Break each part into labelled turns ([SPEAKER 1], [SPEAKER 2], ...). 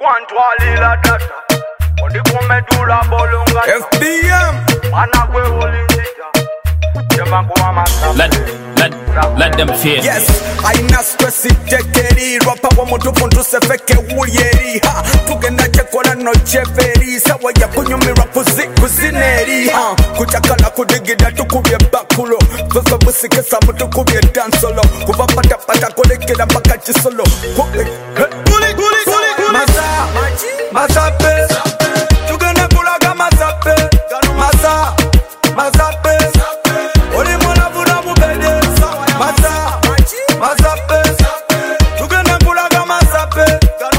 [SPEAKER 1] Kwantwalila data Odikumedula bolunga
[SPEAKER 2] FBM
[SPEAKER 1] Managwe ulinzita Jemakuwa masafe
[SPEAKER 3] Let them feel.
[SPEAKER 2] Yes, aina stress itekeri Rapa wa mutu fundu sefeke uyeri ha Tugenda chekona no cheveri Sawa ya kunyumira kuzineri ha Kuchakala kudigida tukubye bakulo Vasa musike sa mutu kubye dansolo Kuva pata pata kolekela baka chisolo Masape Tugenda kulaga masape Masape Oli mwana vuna mubede Masape Tugenda kulaga masape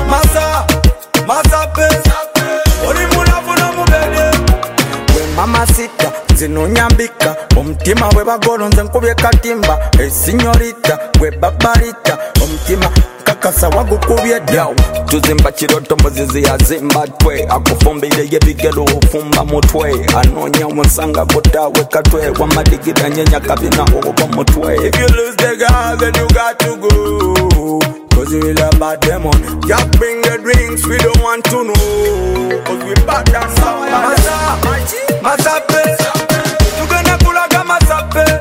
[SPEAKER 2] Oli mwana vuna mubede We mama sita zino nyambika Omutima we bagolo nze nkubye katimba Sinyorita we babarita Omutima kakasa wagukubye daw Tuzimba chiroto mbozizi ya zimba twe Akufumbile yebigelo ufumba mutwe Anonya unsanga kotawe katwe Wamadigida nyenya kabina uoba mutwe If you lose the girl then you got to go Cause you really bad demon Just bring the drinks we don't want to know Cause we bad and sour Masape Tugenda kulaga masape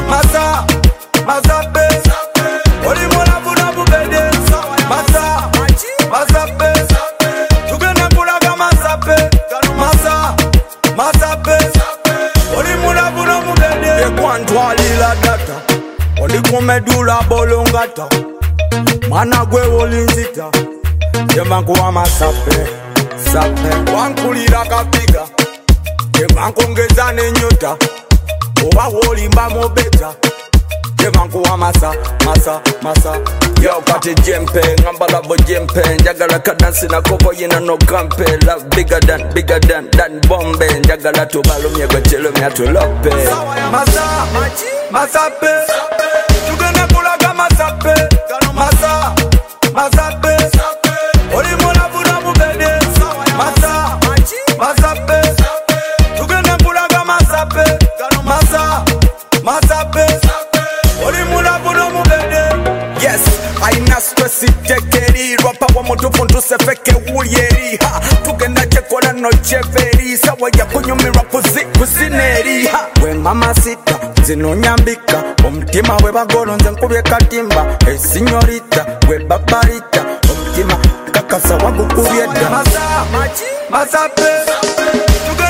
[SPEAKER 2] Masape Oli mwana vuna bubede Masape Tugenda kulaga masape Oli mwana vuna bubede Kwantwalila data Oli kumedula bolongata Managwe ulinzita Jemakuwa masape Wankulira kapiga Jemankongeza nenyota Oba wolimba mobeta Jemakuwa masa Yo kati jempe Ngambala bo jempe Njagala kadansi na koko yina no kampe Love bigger than bombe Njagala tubalumye gwetelumya tulope Masape Tugenda kulaga masape Masape Oli mwana vuna mubede Masape Tugenda kulaga masape Oli mwana vuna mubede Yes, aina stress itekeri Rapa wa mutu fundu sefeke uyeri ha Tugenda chekona no cheveri Sawa ya kunyumira kuzineri ha We mama sita zino nyambika Omutima we bagolo nze nkubye katimba Sinyorita we babarita Omutima kakasa wagukubye da Masape